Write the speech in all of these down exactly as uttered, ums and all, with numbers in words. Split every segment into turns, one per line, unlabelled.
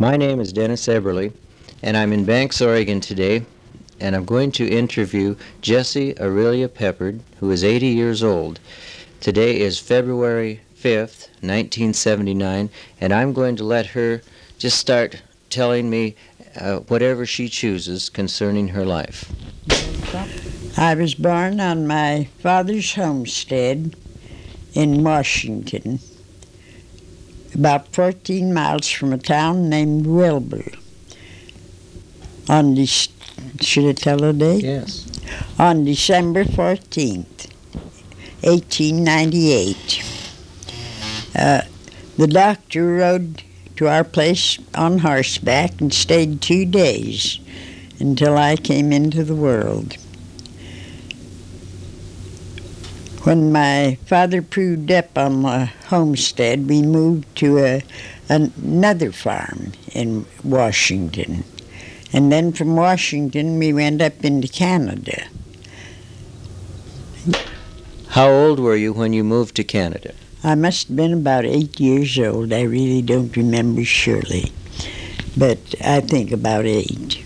My name is Dennis Eberly, and I'm in Banks, Oregon today, and I'm going to interview Jessie Aurelia Peppard, who is eighty years old. Today is February fifth, nineteen seventy-nine, and I'm going to let her just start telling me uh, whatever she chooses concerning her life.
I was born on my father's homestead in Washington, about fourteen miles from a town named Wilbur. On this, should I tell a date?
Yes.
On December fourteenth, eighteen ninety-eight. Uh, the doctor rode to our place on horseback and stayed two days until I came into the world. When my father proved up on the homestead, we moved to a, another farm in Washington. And then from Washington, we went up into Canada.
How old were you when you moved to Canada?
I must have been about eight years old. I really don't remember surely, but I think about eight.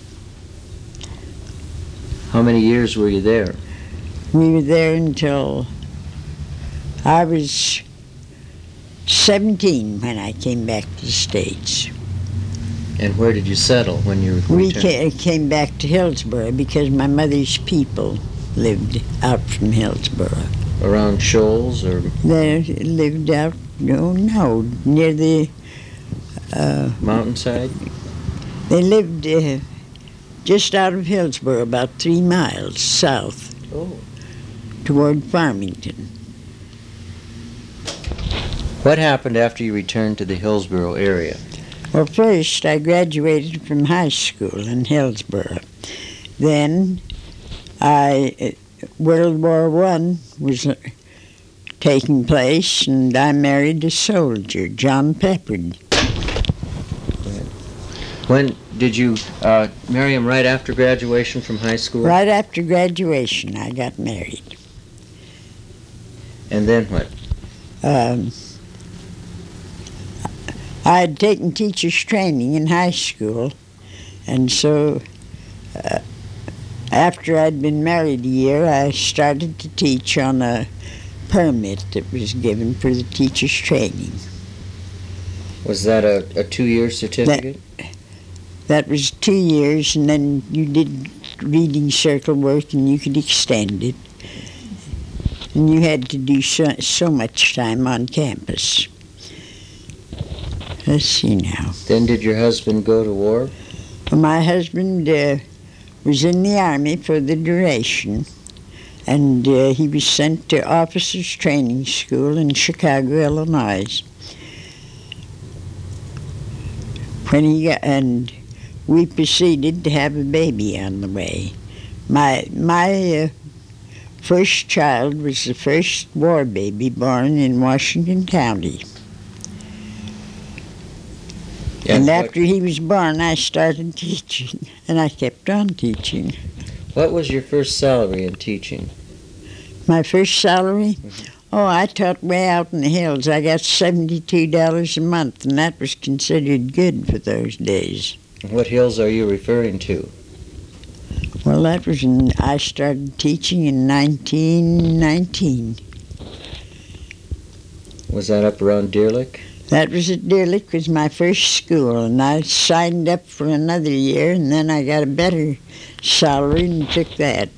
How many years were you there?
We were there until I was seventeen when I came back to the States.
And where did you settle when you
We
returned?
ca- came back to Hillsboro because my mother's people lived out from Hillsboro.
Around Shoals or
They lived out, no, no, near the, uh,
Mountainside?
they lived uh, just out of Hillsboro, about three miles south
Oh.
toward Farmington.
What happened after you returned to the Hillsboro area?
Well, first I graduated from high school in Hillsboro. Then I, uh, World War One was uh, taking place, and I married a soldier, John Peppard.
When did you uh, marry him? Right after graduation from high school?
Right after graduation, I got married.
And then what?
Um, I had taken teacher's training in high school, and so uh, after I'd been married a year, I started to teach on a permit that was given for the teacher's training.
Was that a, a two-year certificate?
That was two years, and then you did reading circle work, and you could extend it. And you had to do so, so much time on campus. Let's see now.
Then did your husband go to war?
Well, my husband uh, was in the Army for the duration, and uh, he was sent to officers' training school in Chicago, Illinois. When he got, and we proceeded to have a baby on the way. My my uh, first child was the first war baby born in Washington County.
And
And
what-
after he was born, I started teaching, and I kept on teaching.
What was your first salary in teaching?
My first salary? Oh, I taught way out in the hills. I got seventy-two dollars a month, and that was considered good for those days.
What hills are you referring to?
Well, that was in, I started teaching in nineteen nineteen.
Was that up around Deer Lick?
That was at Deer Lick, was my first school, and I signed up for another year, and then I got a better salary and took that.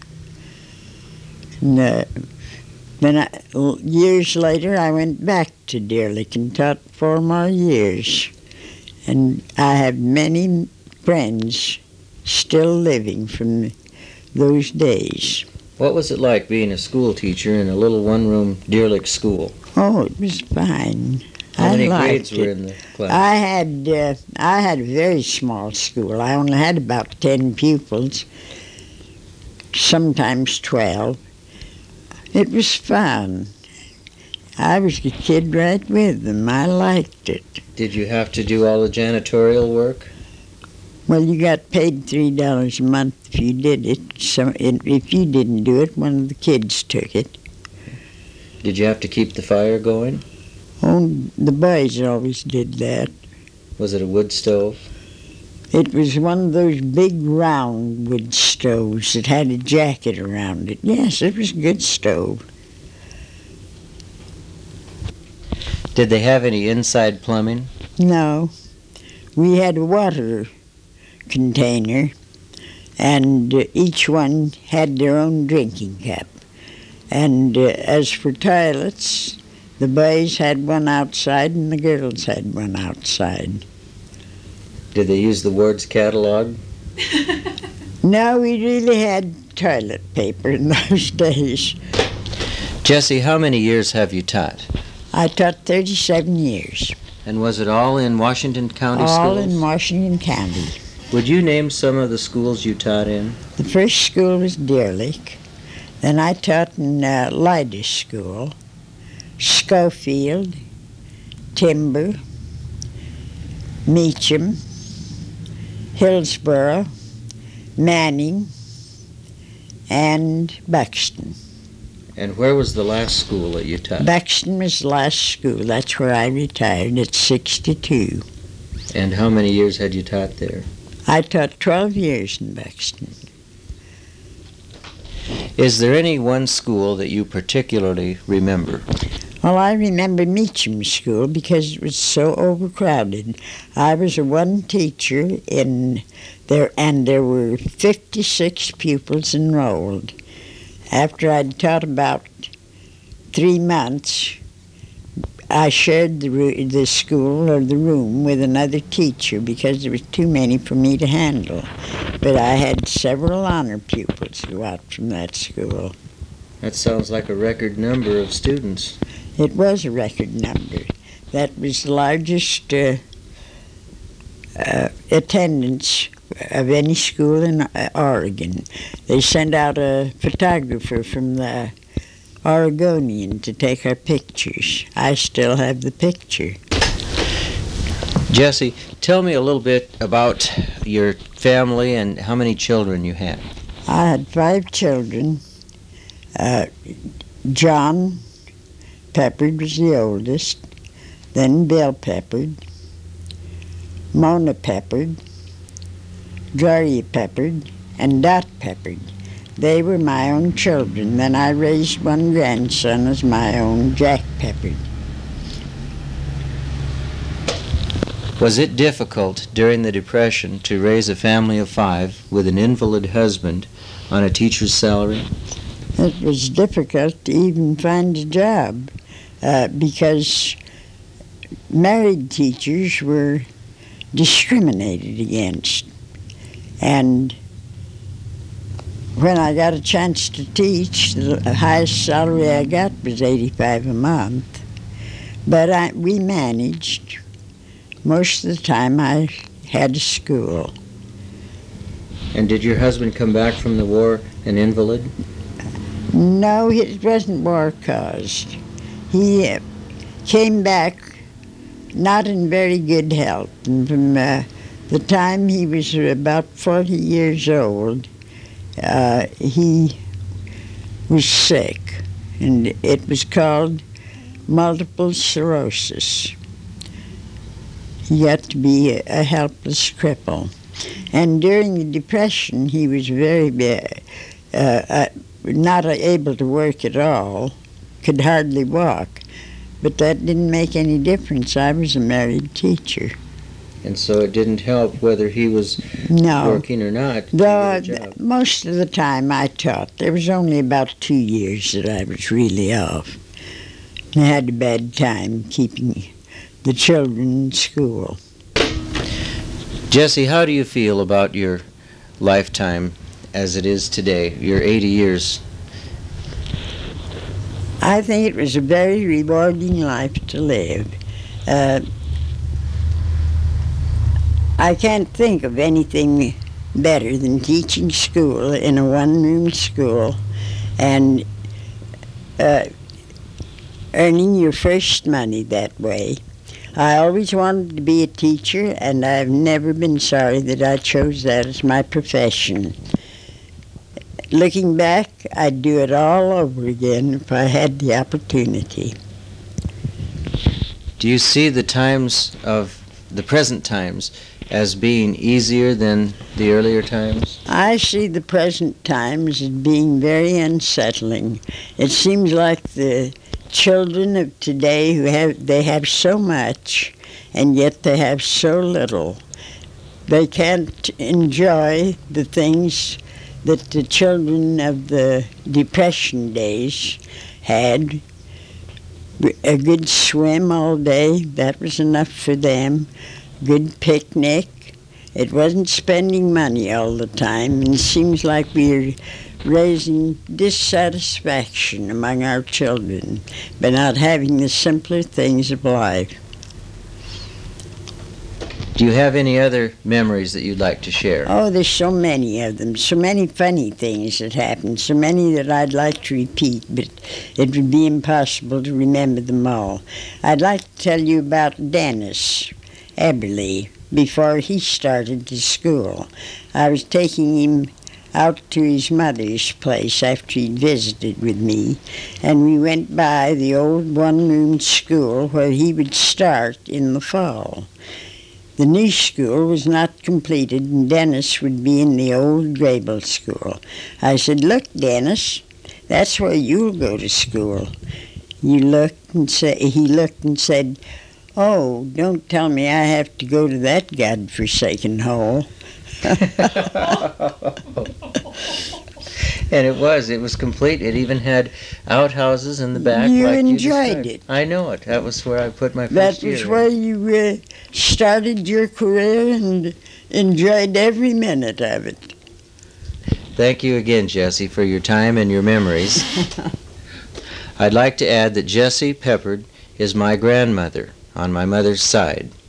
And, uh, then I, l- years later, I went back to Deer Lick and taught four more years. And I have many friends still living from those days.
What was it like being a school teacher in a little one-room Deer Lick school?
Oh, it was fine.
How
I
many
liked
grades
it.
were in the class?
I had uh, I had a very small school. I only had about ten pupils, sometimes twelve. It was fun. I was a kid right with them. I liked it.
Did you have to do all the janitorial work?
Well, you got paid three dollars a month if you did it. So it, if you didn't do it, one of the kids took it.
Did you have to keep the fire going?
Oh, the boys always did that.
Was it a wood stove?
It was one of those big round wood stoves that had a jacket around it. Yes, it was a good stove.
Did they have any inside plumbing?
No. We had a water container, and uh, each one had their own drinking cup. And uh, as for toilets, the boys had one outside and the girls had one outside.
Did they use the Ward's catalog?
No, we really had toilet paper in those days.
Jessie, how many years have you taught?
I taught thirty-seven years.
And was it all in Washington County
All
schools?
in Washington County.
Would you name some of the schools you taught in?
The first school was Deer Lake. Then I taught in uh, Lyda School, Schofield, Timber, Meacham, Hillsboro, Manning, and Buxton.
And where was the last school that you taught?
Buxton was the last school. That's where I retired at sixty-two.
And how many years had you taught there?
I taught twelve years in Buxton.
Is there any one school that you particularly remember?
Well, I remember Meacham School because it was so overcrowded. I was a one teacher in there, and there were fifty-six pupils enrolled. After I'd taught about three months, I shared the, ro- the school or the room with another teacher because there was too many for me to handle. But I had several honor pupils go out from that school.
That sounds like a record number of students.
It was a record number. That was the largest uh, uh, attendance of any school in uh, Oregon. They sent out a photographer from the Oregonian to take our pictures. I still have the picture.
Jessie, tell me a little bit about your family and how many children you had.
I had five children. Uh, John Peppard was the oldest, then Bill Peppard, Mona Peppard, Gloria Peppard, and Dot Peppard. They were my own children. Then I raised one grandson as my own, Jack Peppard.
Was it difficult during the Depression to raise a family of five with an invalid husband on a teacher's salary?
It was difficult to even find a job uh, because married teachers were discriminated against. And when I got a chance to teach, the highest salary I got was eighty-five a month. But I, we managed. Most of the time I had a school.
And did your husband come back from the war an invalid?
No, it wasn't war-caused. He uh, came back not in very good health. And from uh, the time he was about forty years old, uh, he was sick, and it was called multiple sclerosis. He got to be a, a helpless cripple. And during the Depression, he was very bad. Uh, uh, not able to work at all, could hardly walk. But that didn't make any difference. I was a married teacher.
And so it didn't help whether he was
No.
working or not to
Though,
get a job.
most of the time I taught. There was only about two years that I was really off. I had a bad time keeping the children in school.
Jessie, how do you feel about your lifetime as it is today, your eighty years?
I think it was a very rewarding life to live. Uh, I can't think of anything better than teaching school in a one-room school and uh, earning your first money that way. I always wanted to be a teacher, and I've never been sorry that I chose that as my profession. Looking back, I'd do it all over again if I had the opportunity.
Do you see the times of the present times as being easier than the earlier times?
I see the present times as being very unsettling. It seems like the children of today who have they have so much and yet they have so little. They can't enjoy the things that the children of the Depression days had. A good swim all day, that was enough for them. Good picnic. It wasn't spending money all the time, and it seems like we're raising dissatisfaction among our children by not having the simpler things of life.
Do you have any other memories that you'd like to share?
Oh, there's so many of them, so many funny things that happened, so many that I'd like to repeat, but it would be impossible to remember them all. I'd like to tell you about Dennis Eberly before he started to school. I was taking him out to his mother's place after he'd visited with me, and we went by the old one-room school where he would start in the fall. The new school was not completed, and Dennis would be in the old Grable school. I said, "Look, Dennis, that's where you'll go to school." You looked and say, he looked and said, "Oh, don't tell me I have to go to that godforsaken hole."
And it was. It was complete. It even had outhouses in the back.
You
like
enjoyed
you
it.
I know it. That was where I put my
That
first year.
was where you uh, started your career and enjoyed every minute of it.
Thank you again, Jessie, for your time and your memories. I'd like to add that Jessie Peppard is my grandmother on my mother's side.